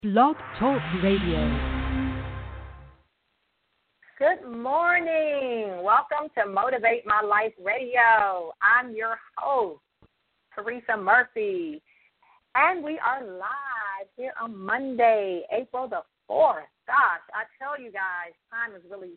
Blog Talk Radio. Good morning. Welcome to Motivate My Life Radio. I'm your host, Teresa Murphy, and we are live here on Monday, April the 4th. Gosh, I tell you guys, time is really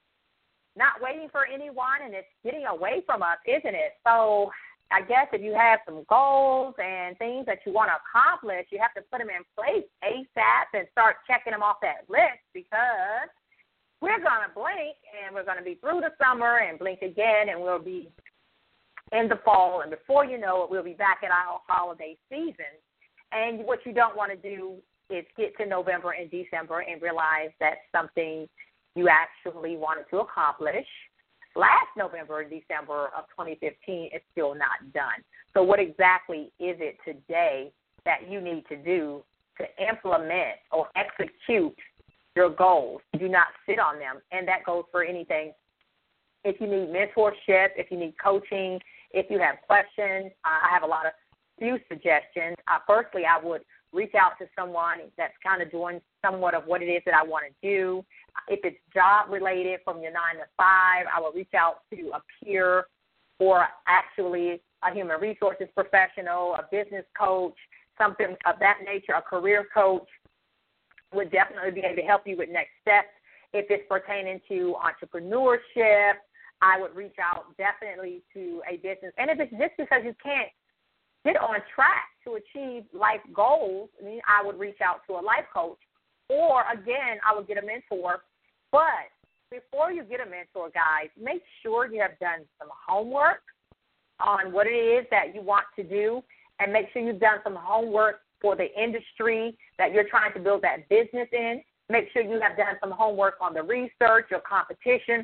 not waiting for anyone, and it's getting away from us, isn't it? So I guess if you have some goals and things that you want to accomplish, you have to put them in place ASAP and start checking them off that list, because we're going to blink and we're going to be through the summer and blink again, and we'll be in the fall, and before you know it, we'll be back at our holiday season. And what you don't want to do is get to November and December and realize that's something you actually wanted to accomplish last November and December of 2015 is still not done. So what exactly is it today that you need to do to implement or execute your goals? Do not sit on them, and that goes for anything. If you need mentorship, if you need coaching, if you have questions, I have a few suggestions. Firstly, I would reach out to someone that's kind of doing somewhat of what it is that I want to do. If it's job-related from your 9 to 5, I will reach out to a peer or actually a human resources professional, a business coach, something of that nature, a career coach would definitely be able to help you with next steps. If it's pertaining to entrepreneurship, I would reach out definitely to a business. And if it's just because you can't get on track to achieve life goals, I would reach out to a life coach. Or, again, I would get a mentor. But before you get a mentor, guys, make sure you have done some homework on what it is that you want to do, and make sure you've done some homework for the industry that you're trying to build that business in. Make sure you have done some homework on the research or competition.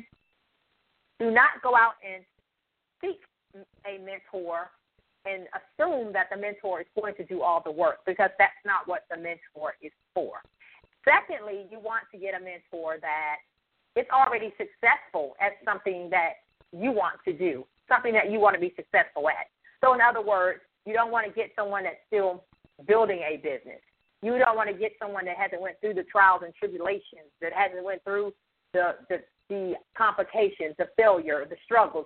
Do not go out and seek a mentor and assume that the mentor is going to do all the work, because that's not what the mentor is for. Secondly, you want to get a mentor that is already successful at something that you want to do, something that you want to be successful at. So in other words, you don't want to get someone that's still building a business. You don't want to get someone that hasn't went through the trials and tribulations, that hasn't went through the complications, the failure, the struggles,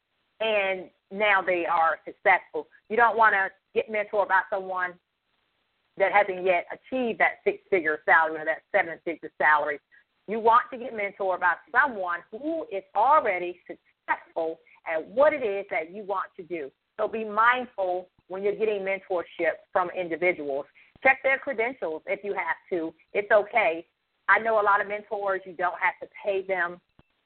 and now they are successful. You don't want to get mentored by someone that hasn't yet achieved that six-figure salary or that seven-figure salary. You want to get mentored by someone who is already successful at what it is that you want to do. So be mindful when you're getting mentorship from individuals. Check their credentials if you have to. It's okay. I know a lot of mentors, you don't have to pay them,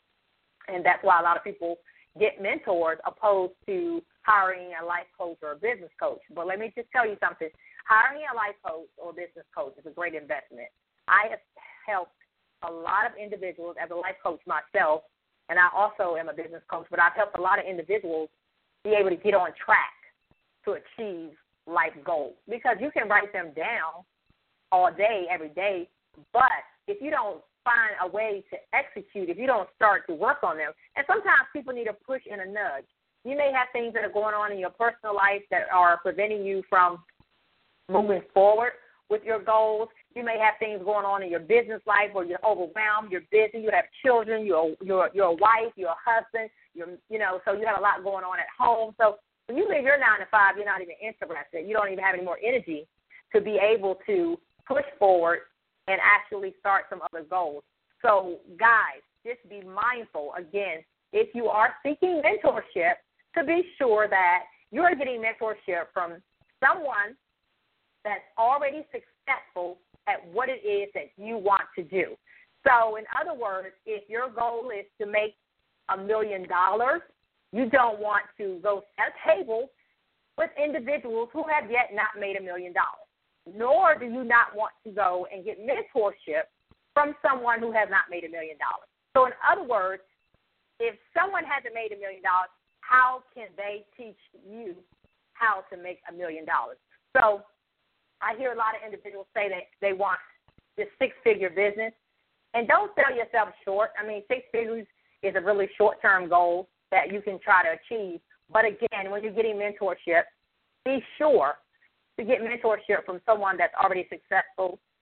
and that's why a lot of people get mentors opposed to hiring a life coach or a business coach. But let me just tell you something. Hiring a life coach or business coach is a great investment. I have helped a lot of individuals as a life coach myself, and I also am a business coach, but I've helped a lot of individuals be able to get on track to achieve life goals, because you can write them down all day, every day, but if you don't find a way to execute, if you don't start to work on them, and sometimes people need a push and a nudge. You may have things that are going on in your personal life that are preventing you from moving forward with your goals. You may have things going on in your business life where you're overwhelmed, you're busy, you have children, you're a wife, you're a husband, so you have a lot going on at home. So when you leave your 9 to 5, you're not even interested. You don't even have any more energy to be able to push forward and actually start some other goals. So, guys, just be mindful, again, if you are seeking mentorship, to be sure that you are getting mentorship from someone that's already successful at what it is that you want to do. So, in other words, if your goal is to make $1 million, you don't want to go at a table with individuals who have yet not made $1 million. Nor do you not want to go and get mentorship from someone who has not made $1 million. So in other words, if someone hasn't made $1 million, how can they teach you how to make $1 million? So I hear a lot of individuals say that they want this six-figure business, and don't sell yourself short. I mean, 6 figures is a really short-term goal that you can try to achieve. But again, when you're getting mentorship, be sure to get mentorship from someone that's already successful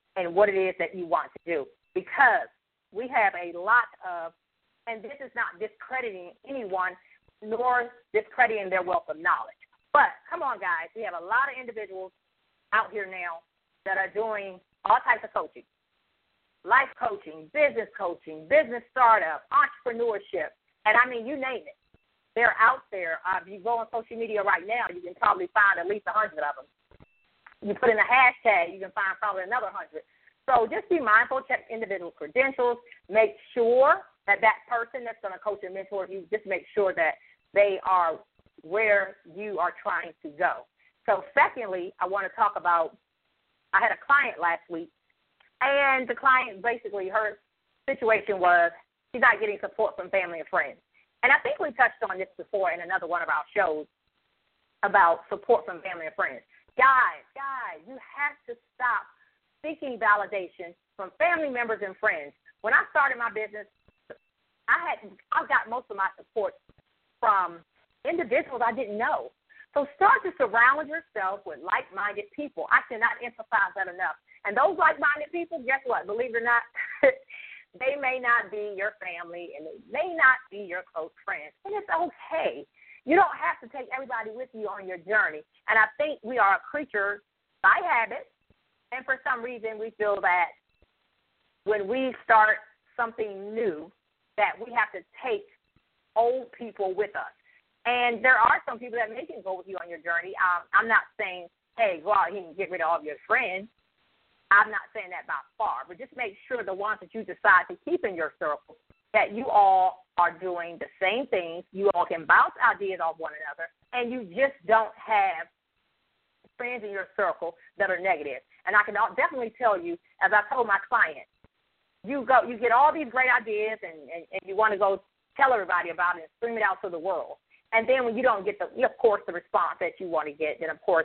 and what it is that you want to do. Because we have a lot of, and this is not discrediting anyone nor discrediting their wealth of knowledge. But come on, guys, we have a lot of individuals out here now that are doing all types of coaching. Life coaching, business startup, entrepreneurship, and I mean, you name it. They're out there. If you go on social media right now, you can probably find at least 100 of them. You put in a hashtag, you can find probably another 100. So just be mindful, check individual credentials, make sure that that person that's going to coach and mentor you, just make sure that they are where you are trying to go. So secondly, I want to talk about, I had a client last week, and the client basically, her situation was she's not getting support from family and friends. And I think we touched on this before in another one of our shows about support from family and friends. Guys, you have to stop seeking validation from family members and friends. When I started my business, I got most of my support from individuals I didn't know. So start to surround yourself with like-minded people. I cannot emphasize that enough. And those like-minded people, guess what? Believe it or not, they may not be your family, and they may not be your close friends. And it's okay. You don't have to take everybody with you on your journey. And I think we are a creature by habit, and for some reason we feel that when we start something new, that we have to take old people with us. And there are some people that may can go with you on your journey. I'm not saying, hey, go out here and get rid of all of your friends. I'm not saying that by far, but just make sure the ones that you decide to keep in your circle, that you all are doing the same things. You all can bounce ideas off one another, and you just don't have friends in your circle that are negative. And I can definitely tell you, as I told my client, you get all these great ideas, and you want to go tell everybody about it and scream it out to the world. And then when you don't get the response that you want to get, then, of course,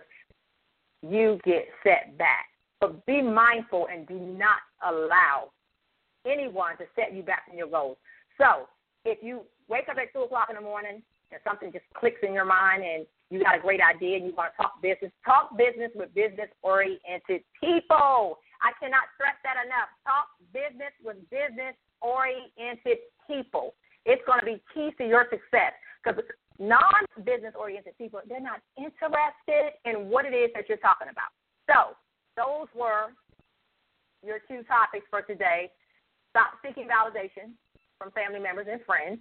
you get set back. But be mindful and do not allow anyone to set you back from your goals. So if you wake up at 2 o'clock in the morning and something just clicks in your mind and you got a great idea and you want to talk business with business-oriented people. I cannot stress that enough. Talk business with business-oriented people. It's going to be key to your success, because non-business-oriented people, they're not interested in what it is that you're talking about. So those were your 2 topics for today. Stop seeking validation from family members and friends.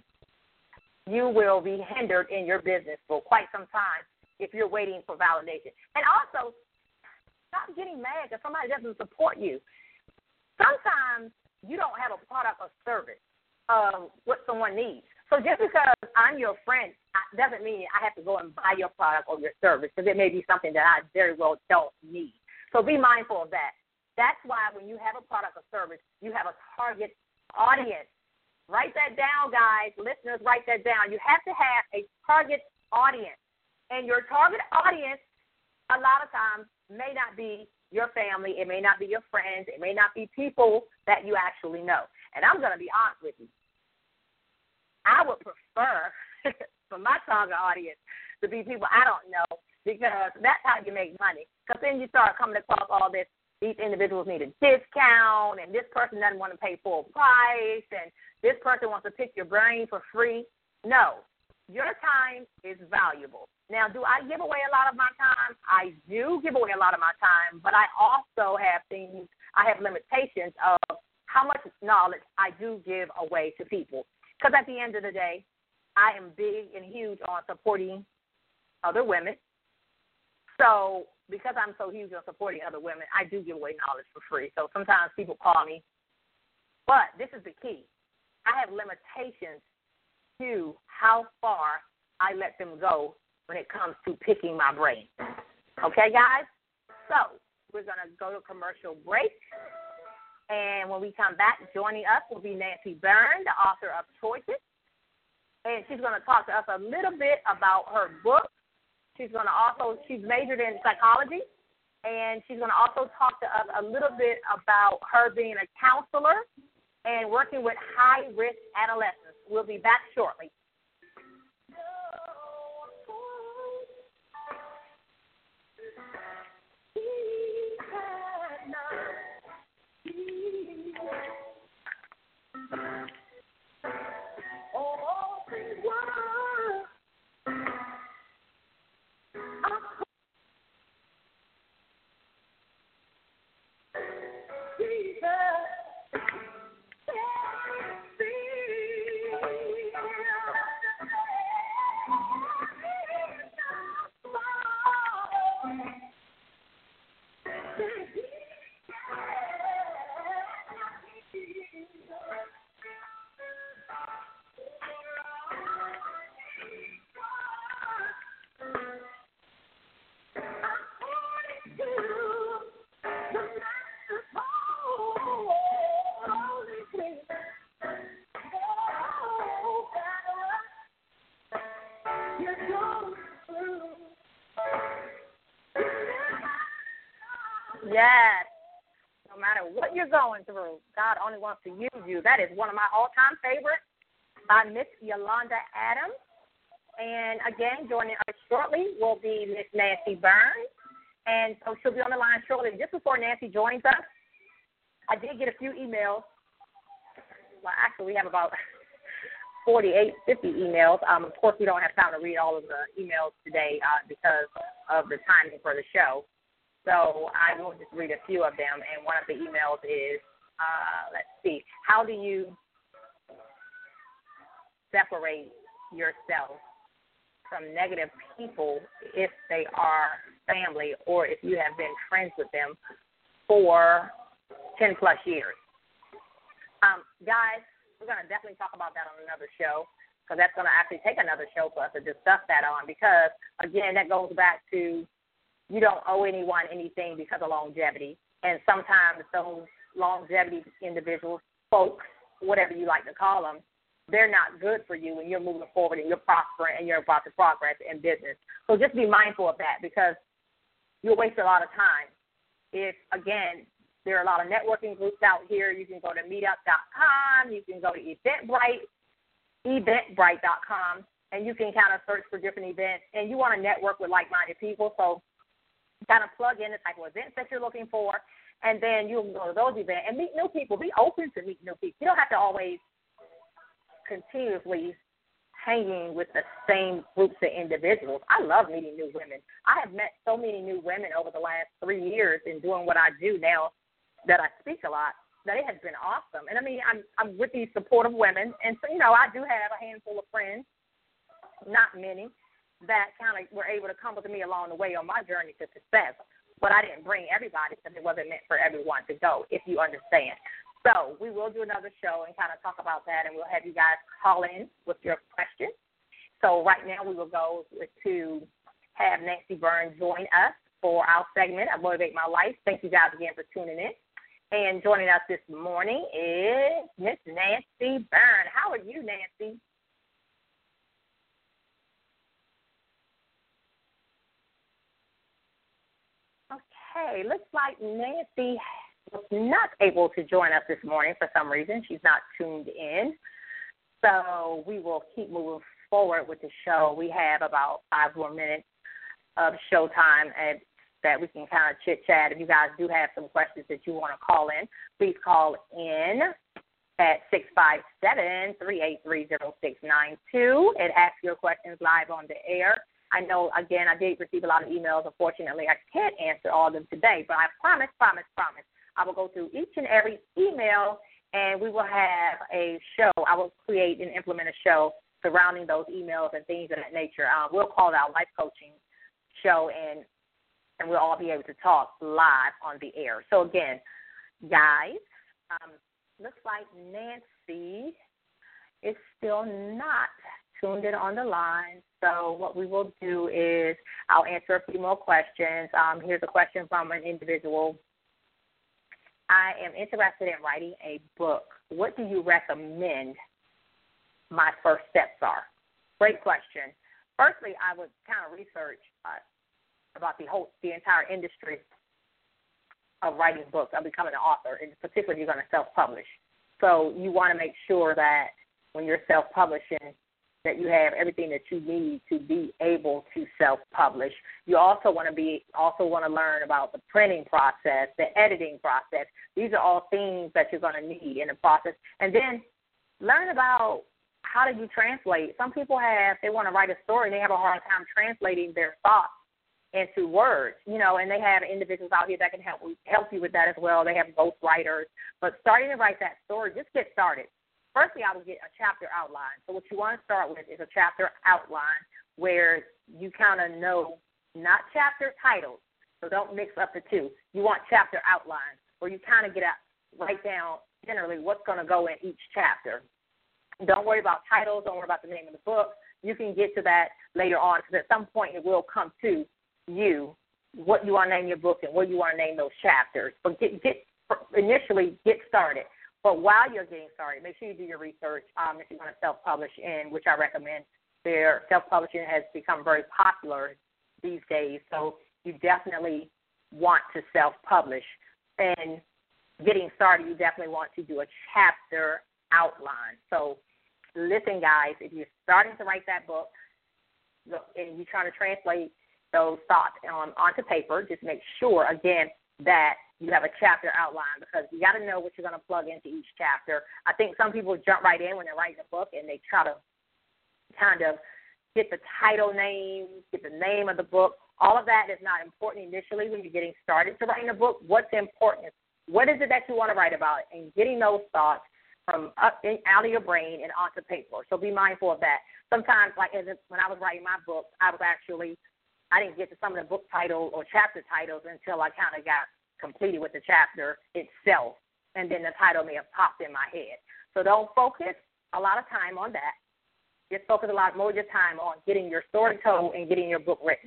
You will be hindered in your business for quite some time if you're waiting for validation. And also, stop getting mad if somebody doesn't support you. Sometimes you don't have a product or service of what someone needs. So just because I'm your friend doesn't mean I have to go and buy your product or your service, because it may be something that I very well don't need. So be mindful of that. That's why when you have a product or service, you have a target audience. Write that down, guys. Listeners, write that down. You have to have a target audience. And your target audience, a lot of times, may not be your family. It may not be your friends. It may not be people that you actually know. And I'm going to be honest with you. I would prefer for my target audience to be people I don't know, because that's how you make money. Because then you start coming across all this. These individuals need a discount, and this person doesn't want to pay full price, and this person wants to pick your brain for free. No, your time is valuable. Now, do I give away a lot of my time? I do give away a lot of my time, but I also have limitations of how much knowledge I do give away to people. Because at the end of the day, I am big and huge on supporting other women. So because I'm so huge on supporting other women, I do give away knowledge for free. So sometimes people call me. But this is the key. I have limitations to how far I let them go when it comes to picking my brain. Okay, guys? So we're going to go to a commercial break. And when we come back, joining us will be Nancy Byrne, the author of Choices. And she's going to talk to us a little bit about her book. She's majored in psychology, and she's going to also talk to us a little bit about her being a counselor and working with high-risk adolescents. We'll be back shortly. Yes. No matter what you're going through, God only wants to use you. That is one of my all-time favorites by Miss Yolanda Adams. And, again, joining us shortly will be Miss Nancy Burns. And so she'll be on the line shortly. Just before Nancy joins us, I did get a few emails. Well, actually, we have about 48, 50 emails. Of course, we don't have time to read all of the emails today because of the timing for the show. So I will just read a few of them. And one of the emails is, let's see, how do you separate yourself from negative people if they are family or if you have been friends with them for 10-plus years? Guys, we're going to definitely talk about that on another show because that's going to actually take another show for us to discuss that on because, again, that goes back to you don't owe anyone anything because of longevity. And sometimes those longevity individuals, folks, whatever you like to call them, they're not good for you when you're moving forward and you're prospering and you're about to progress in business. So just be mindful of that because you'll waste a lot of time. If, again, there are a lot of networking groups out here. You can go to meetup.com. You can go to eventbrite.com, and you can kind of search for different events. And you want to network with like-minded people, so kind of plug in the type of events that you're looking for, and then you'll go to those events and meet new people. Be open to meet new people. You don't have to always continuously hanging with the same groups of individuals. I love meeting new women. I have met so many new women over the last 3 years in doing what I do now that I speak a lot, that it has been awesome. And, I mean, I'm with these supportive women, and so, I do have a handful of friends, not many, that kind of were able to come with me along the way on my journey to success. But I didn't bring everybody because it wasn't meant for everyone to go, if you understand. So we will do another show and kind of talk about that, and we'll have you guys call in with your questions. So right now we will go to have Nancy Burns join us for our segment of Motivate My Life. Thank you guys again for tuning in. And joining us this morning is Miss Nancy Burns. How are you, Nancy? Okay, looks like Nancy was not able to join us this morning for some reason. She's not tuned in. So we will keep moving forward with the show. We have about 5 more minutes of show time and that we can kind of chit-chat. If you guys do have some questions that you want to call in, please call in at 657-383-0692 and ask your questions live on the air. I know, again, I did receive a lot of emails. Unfortunately, I can't answer all of them today, but I promise, I will go through each and every email, and we will have a show. I will create and implement a show surrounding those emails and things of that nature. We'll call it our life coaching show, and we'll all be able to talk live on the air. So, again, guys, looks like Nancy is still not tuned in on the line. So what we will do is I'll answer a few more questions. Here's a question from an individual. I am interested in writing a book. What do you recommend my first steps are? Great question. Firstly, I would kind of research about the entire industry of writing books, of becoming an author, and particularly if you're going to self-publish. So you want to make sure that when you're self-publishing that you have everything that you need to be able to self-publish. You also want to learn about the printing process, the editing process. These are all things that you're going to need in the process. And then learn about how do you translate. Some people they want to write a story, and they have a hard time translating their thoughts into words, and they have individuals out here that can help you with that as well. They have ghostwriters. But starting to write that story, just get started. Firstly, I would get a chapter outline. So what you want to start with is a chapter outline where you kind of know, not chapter titles, so don't mix up the two. You want chapter outlines where you kind of write down generally what's going to go in each chapter. Don't worry about titles. Don't worry about the name of the book. You can get to that later on because at some point it will come to you what you want to name your book and what you want to name those chapters. But initially get started. But while you're getting started, make sure you do your research if you want to self-publish in, which I recommend. Self-publishing has become very popular these days, so you definitely want to self-publish. And getting started, you definitely want to do a chapter outline. So listen, guys, if you're starting to write that book and you're trying to translate those thoughts onto paper, just make sure, again, that you have a chapter outline, because you got to know what you're going to plug into each chapter. I think some people jump right in when they're writing a book and they try to kind of get the title name, get the name of the book. All of that is not important initially when you're getting started to writing a book. What's important is what is it that you want to write about, and getting those thoughts from out of your brain and onto paper. So be mindful of that. Sometimes, like when I was writing my book, I didn't get to some of the book titles or chapter titles until I kind of got completed with the chapter itself, and then the title may have popped in my head. So don't focus a lot of time on that. Just focus a lot more of your time on getting your story told and getting your book written.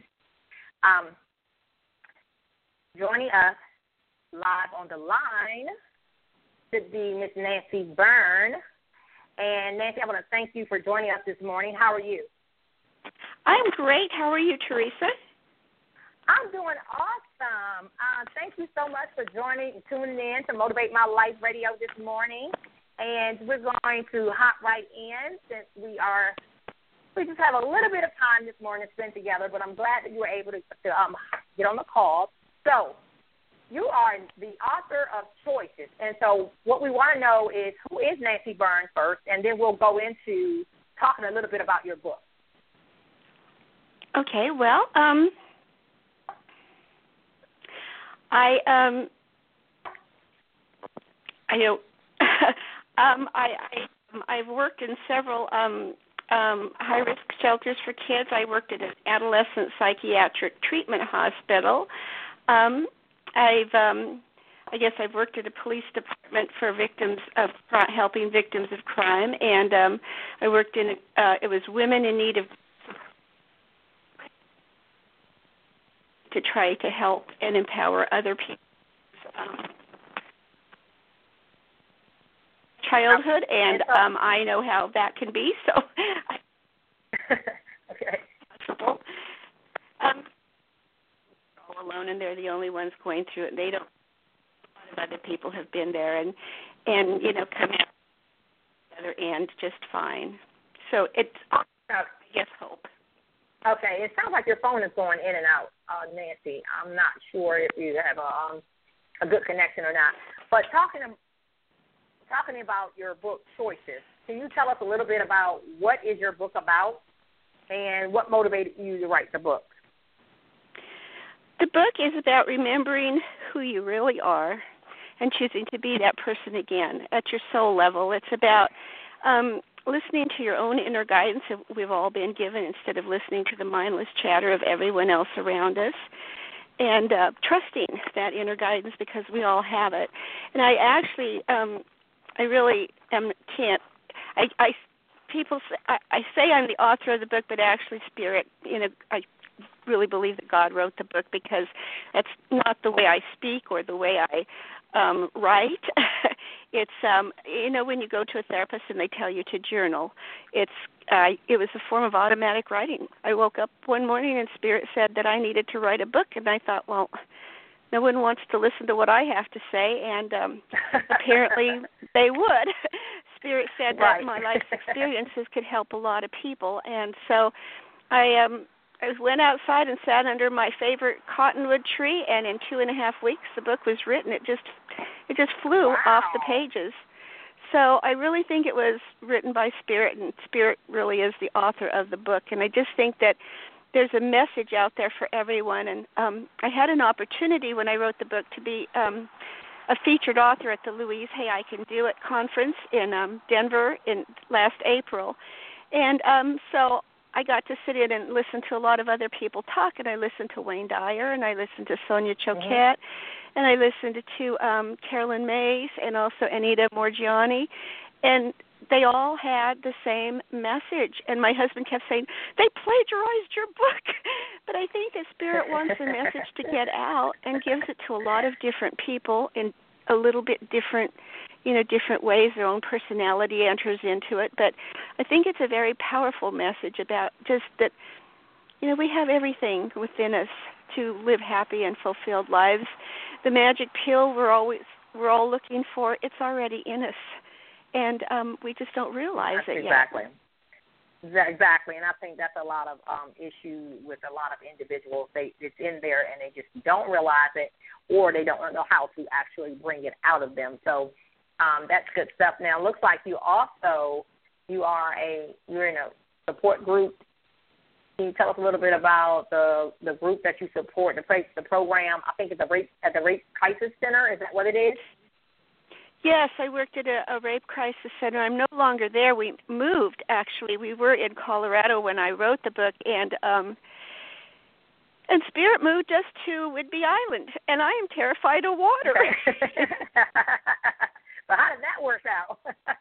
Joining us live on the line should be Miss Nancy Byrne. And Nancy, I want to thank you for joining us this morning. How are you? I'm great. How are you, Teresa? I'm doing awesome. Thank you so much for tuning in to Motivate My Life Radio this morning. And we're going to hop right in since we just have a little bit of time this morning to spend together, but I'm glad that you were able to get on the call. So you are the author of Choices. And so what we want to know is, who is Nancy Byrne first, and then we'll go into talking a little bit about your book. Okay, well, I've worked in several high-risk shelters for kids. I worked at an adolescent psychiatric treatment hospital. I've worked at a police department for helping victims of crime, and I worked in it was women in need of to try to help and empower other people. Childhood, and I know how that can be, so okay. Possible. All alone, and they're the only ones going through it. They don't. A lot of other people have been there, and come out the other end just fine. So it's, I guess, hope. Okay, it sounds like your phone is going in and out, Nancy. I'm not sure if you have a good connection or not. But talking about your book, Choices, can you tell us a little bit about what is your book about and what motivated you to write the book? The book is about remembering who you really are and choosing to be that person again at your soul level. It's about listening to your own inner guidance that we've all been given instead of listening to the mindless chatter of everyone else around us, and trusting that inner guidance because we all have it. And I actually, I really can't. People say, I say I'm the author of the book, but actually, Spirit, I really believe that God wrote the book, because that's not the way I speak or the way I write. It's when you go to a therapist and they tell you to journal, it was a form of automatic writing. I woke up one morning and Spirit said that I needed to write a book, and I thought, well, no one wants to listen to what I have to say, and apparently they would. Spirit said that my life's experiences could help a lot of people, and so I went outside and sat under my favorite cottonwood tree, and in 2.5 weeks the book was written. It just flew off the pages. So I really think it was written by Spirit, and Spirit really is the author of the book. And I just think that there's a message out there for everyone. And I had an opportunity when I wrote the book to be a featured author at the Louise Hay I Can Do It conference in Denver in last April. And so I got to sit in and listen to a lot of other people talk, and I listened to Wayne Dyer, and I listened to Sonia Choquette, and I listened to Carolyn Mays, and also Anita Morgiani, and they all had the same message. And my husband kept saying, they plagiarized your book. But I think that Spirit wants the message to get out and gives it to a lot of different people in a little bit different ways. Their own personality enters into it. But I think it's a very powerful message about just that, we have everything within us to live happy and fulfilled lives. The magic pill we're all looking for, it's already in us, and we just don't realize it exactly. yet. Exactly, and I think that's a lot of issue with a lot of individuals. It's in there, and they just don't realize it, or they don't know how to actually bring it out of them. So that's good stuff. Now, it looks like you're in a support group. Can you tell us a little bit about the group that you support, the program? I think it's at the Rape Crisis Center. Is that what it is? Yes, I worked at a rape crisis center. I'm no longer there. We moved, actually. We were in Colorado when I wrote the book, and Spirit moved us to Whidbey Island, and I am terrified of water. But how did that work out?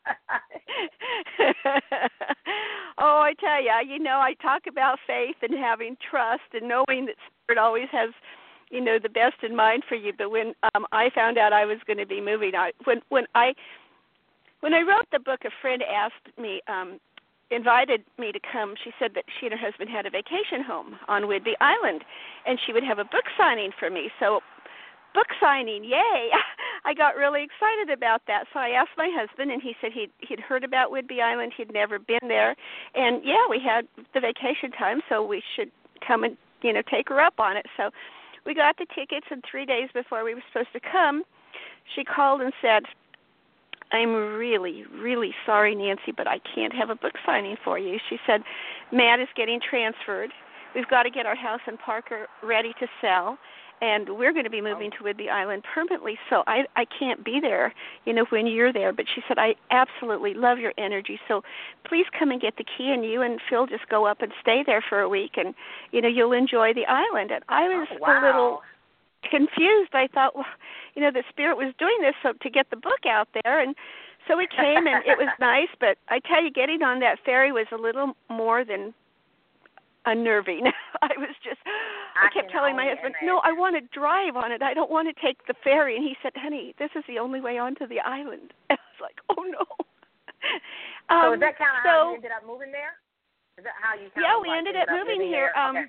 Oh, I tell you, I talk about faith and having trust and knowing that Spirit always has, the best in mind for you. But when I found out I was going to be moving, when I wrote the book, a friend asked me, invited me to come. She said that she and her husband had a vacation home on Whidbey Island, and she would have a book signing for me. So, book signing, yay! I got really excited about that. So I asked my husband, and he said he'd heard about Whidbey Island. He'd never been there, and we had the vacation time, so we should come and take her up on it. So we got the tickets, and 3 days before we were supposed to come, she called and said, "I'm really, really sorry, Nancy, but I can't have a book signing for you." She said, "Matt is getting transferred. We've got to get our house in Parker ready to sell, and we're going to be moving to Whidbey Island permanently, so I can't be there, when you're there." But she said, "I absolutely love your energy, so please come and get the key, and you and Phil just go up and stay there for a week, and, you'll enjoy the island." And I was a little confused. I thought, the Spirit was doing this to get the book out there, and so we came, and it was nice, but I tell you, getting on that ferry was a little more than unnerving. I kept telling my husband, "No, I want to drive on it. I don't want to take the ferry." And he said, "Honey, this is the only way onto the island." And I was like, "Oh no." So is that kind of how you ended up moving there? Is that how you? We ended up moving here. Okay.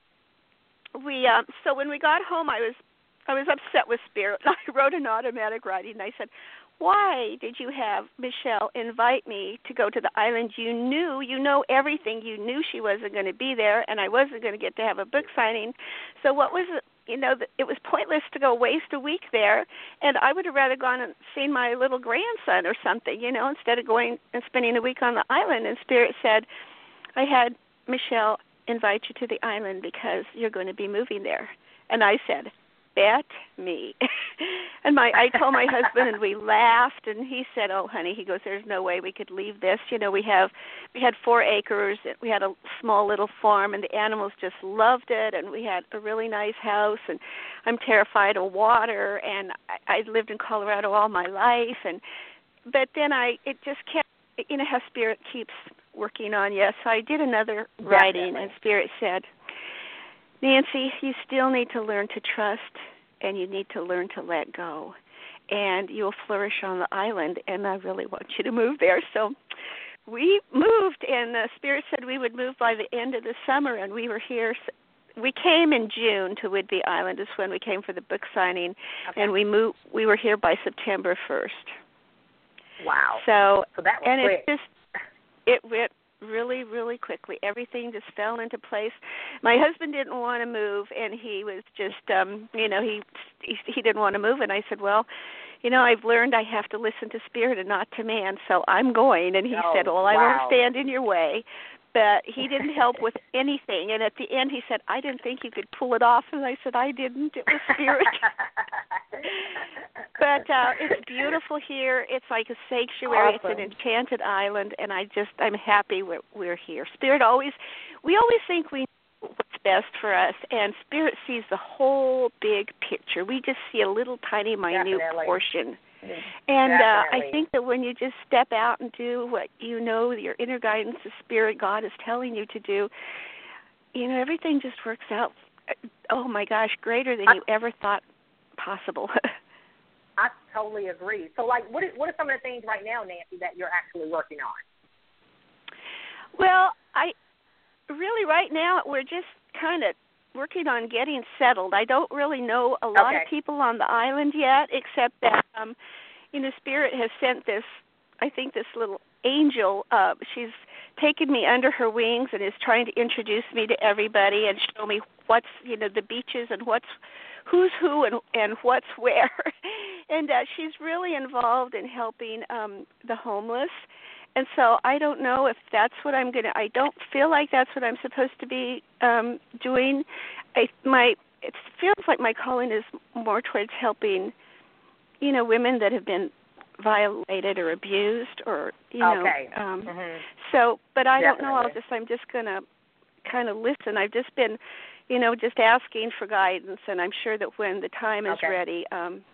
So when we got home, I was upset with Spirit. I wrote an automatic writing, and I said, "Why did you have Michelle invite me to go to the island? You know everything. You knew she wasn't going to be there, and I wasn't going to get to have a book signing. So what was it? It was pointless to go waste a week there, and I would have rather gone and seen my little grandson or something, instead of going and spending a week on the island." And Spirit said, "I had Michelle invite you to the island because you're going to be moving there." And I said, "Bet me." And I told my husband, and we laughed, and he said, "Oh, honey," he goes, "there's no way we could leave this. We had 4 acres, we had a small little farm, and the animals just loved it, and we had a really nice house, and I'm terrified of water, and I lived in Colorado all my life." But then it just kept, how Spirit keeps working on you. So I did another writing, and Spirit said, "Nancy, you still need to learn to trust, and you need to learn to let go, and you'll flourish on the island, and I really want you to move there." So we moved, and Spirit said we would move by the end of the summer, and we were here. We came in June to Whidbey Island is when we came for the book signing, and we were here by September 1st. Wow. So that was quick. It went really, really quickly. Everything just fell into place. My husband didn't want to move, and he was just, he didn't want to move. And I said, "Well, I've learned I have to listen to Spirit and not to man, so I'm going." And he said, "Well, I won't stand in your way." But he didn't help with anything. And at the end, he said, "I didn't think you could pull it off." And I said, "I didn't. It was Spirit." But it's beautiful here. It's like a sanctuary. Awesome. It's an enchanted island, and I'm happy we're here. Spirit we always think we know what's best for us, and Spirit sees the whole big picture. We just see a little tiny, minute portion. And I think that when you just step out and do what your inner guidance, the Spirit, God is telling you to do, everything just works out, oh my gosh, greater than you ever thought possible. I totally agree. So, what are some of the things right now, Nancy, that you're actually working on? Well, right now we're just kind of working on getting settled. I don't really know a lot of people on the island yet, except that Spirit has sent this, I think, this little angel. She's taken me under her wings and is trying to introduce me to everybody and show me what's, the beaches and who's who and what's where. And she's really involved in helping the homeless. And so I don't know if that's what I don't feel like that's what I'm supposed to be doing. It feels like my calling is more towards helping, women that have been violated or abused or, So, but I don't know. I'm just going to kind of listen. I've just been, just asking for guidance, and I'm sure that when the time is ready.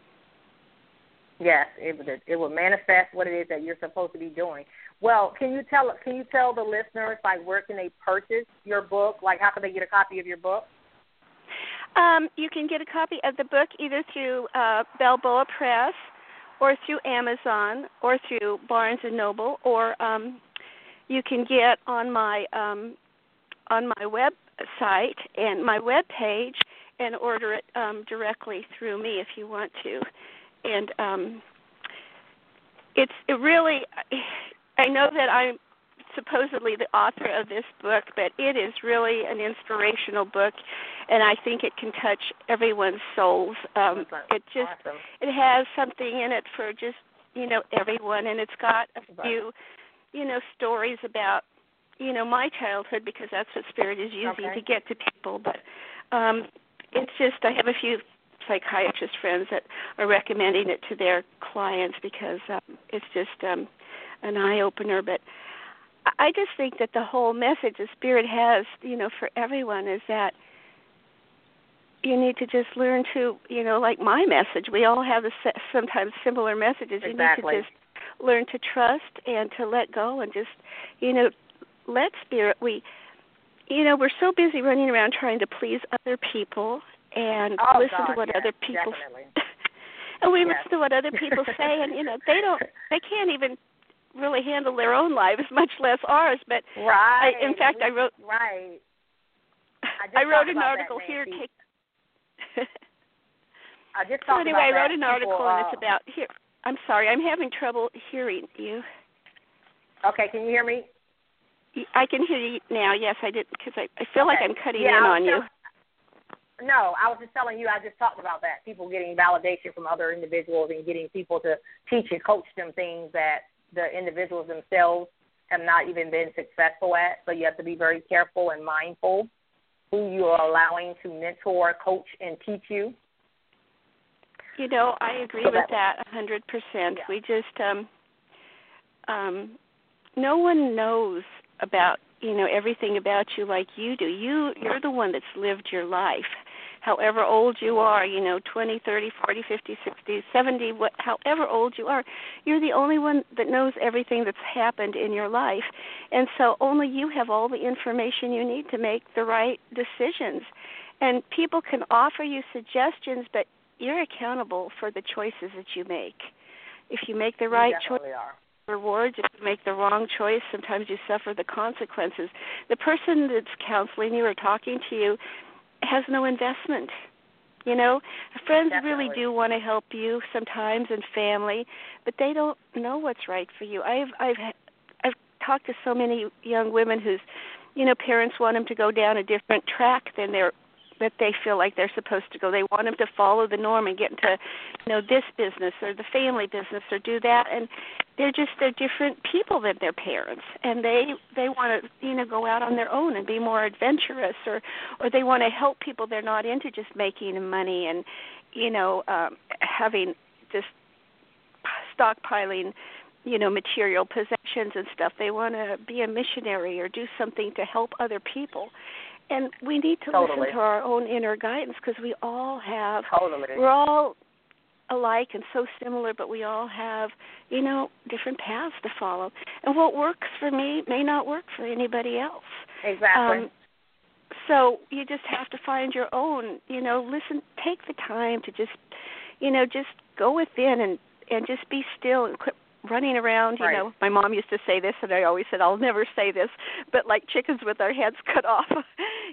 Yes, it will manifest what it is that you're supposed to be doing. Well, can you tell the listeners, like, where can they purchase your book? Like, how can they get a copy of your book? You can get a copy of the book either through Balboa Press or through Amazon or through Barnes & Noble, or you can get on my website and my web page and order it directly through me if you want to. And I know that I'm supposedly the author of this book, but it is really an inspirational book, and I think it can touch everyone's souls. It has something in it for just, everyone, and it's got a few, stories about, my childhood, because that's what Spirit is using to get to people. But it's just, I have a few psychiatrist friends that are recommending it to their clients because it's just an eye-opener. But I just think that the whole message the Spirit has, for everyone is that you need to just learn to, like my message, we all have sometimes similar messages. Exactly. You need to just learn to trust and to let go and just, let Spirit. We're so busy running around trying to please other people and listen to what other people and we listen to what other people say, and they can't even really handle their own lives, much less ours. But in fact, I wrote an article here. I wrote an article, and it's about here. I'm sorry, I'm having trouble hearing you. Okay, can you hear me? I can hear you now. Yes, I did, because I feel like I'm cutting in on you. No, I was just telling you, I just talked about that. People getting validation from other individuals and getting people to teach and coach them things that the individuals themselves have not even been successful at. So you have to be very careful and mindful who you are allowing to mentor, coach, and teach you. I agree with that 100%. Yeah. We just, no one knows about, everything about you like you do. You're the one that's lived your life. However old you are, 20, 30, 40, 50, 60, 70, however old you are, you're the only one that knows everything that's happened in your life. And so only you have all the information you need to make the right decisions. And people can offer you suggestions, but you're accountable for the choices that you make. If you make the right choice, rewards. If you make the wrong choice, sometimes you suffer the consequences. The person that's counseling you or talking to you has no investment. Friends really do want to help you sometimes, and family, but they don't know what's right for you. I've talked to so many young women whose, parents want them to go down a different track than that they feel like they're supposed to go. They want them to follow the norm and get into, this business or the family business or do that, and they're different people than their parents, and they want to, go out on their own and be more adventurous, or they want to help people. They're not into just making money and, having just stockpiling, material possessions and stuff. They want to be a missionary or do something to help other people. And we need to listen to our own inner guidance, because we all have, we're all alike and so similar, but we all have, different paths to follow. And what works for me may not work for anybody else. Exactly. So you just have to find your own, listen, take the time to just, just go within and just be still and quit running around, My mom used to say this, and I always said, I'll never say this, but like chickens with our heads cut off,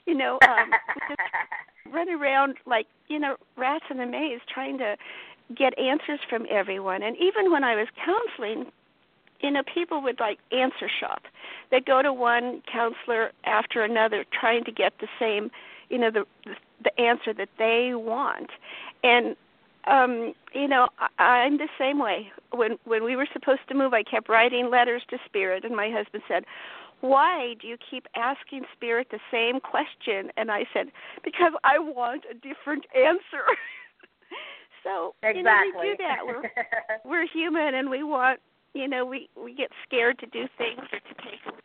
just run around like, rats in a maze trying to get answers from everyone. And even when I was counseling, people would like answer shop. They'd go to one counselor after another trying to get the same, the answer that they want. And, I'm the same way. When we were supposed to move, I kept writing letters to Spirit, and my husband said, "Why do you keep asking Spirit the same question?" And I said, "Because I want a different answer." So, exactly. we do that. We're human, and we want, we get scared to do things or to take a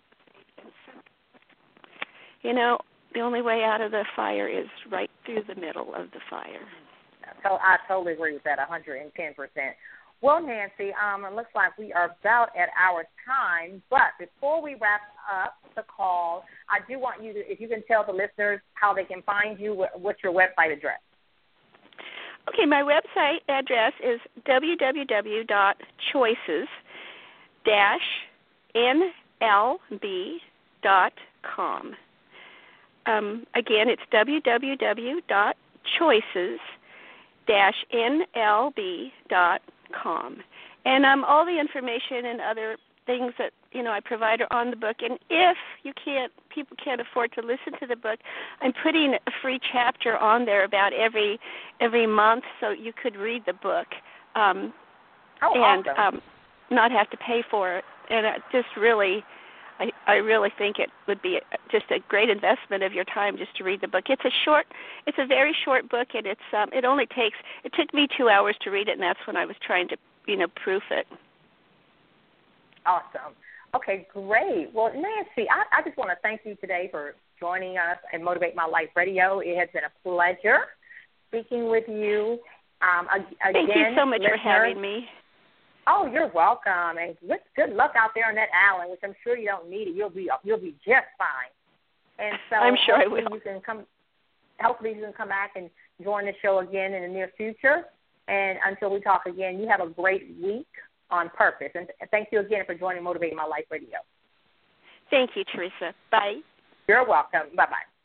risk. The only way out of the fire is right through the middle of the fire. So I totally agree with that 110%. Well, Nancy, it looks like we are about at our time. But before we wrap up the call, I do want you to, if you can tell the listeners how they can find you, what's your website address? Okay, my website address is www.choices-nlb.com. Again, it's www.choices-nlb.com. And all the information and other things that I provide are on the book. And if people can't afford to listen to the book, I'm putting a free chapter on there about every month, so you could read the book and awesome. Not have to pay for it. And I really think it would be just a great investment of your time just to read the book. It's a very short book, and it took me 2 hours to read it, and that's when I was trying to proof it. Awesome. Okay, great. Well, Nancy, I just want to thank you today for joining us at Motivate My Life Radio. It has been a pleasure speaking with you. Thank you so much for having me. Oh, you're welcome, and good luck out there on that island, which I'm sure you don't need it. You'll be just fine. And so I'm sure I will. Hopefully you can come back and join the show again in the near future. And until we talk again, you have a great week on purpose. And thank you again for joining Motivate My Life Radio. Thank you, Teresa. Bye. You're welcome. Bye-bye.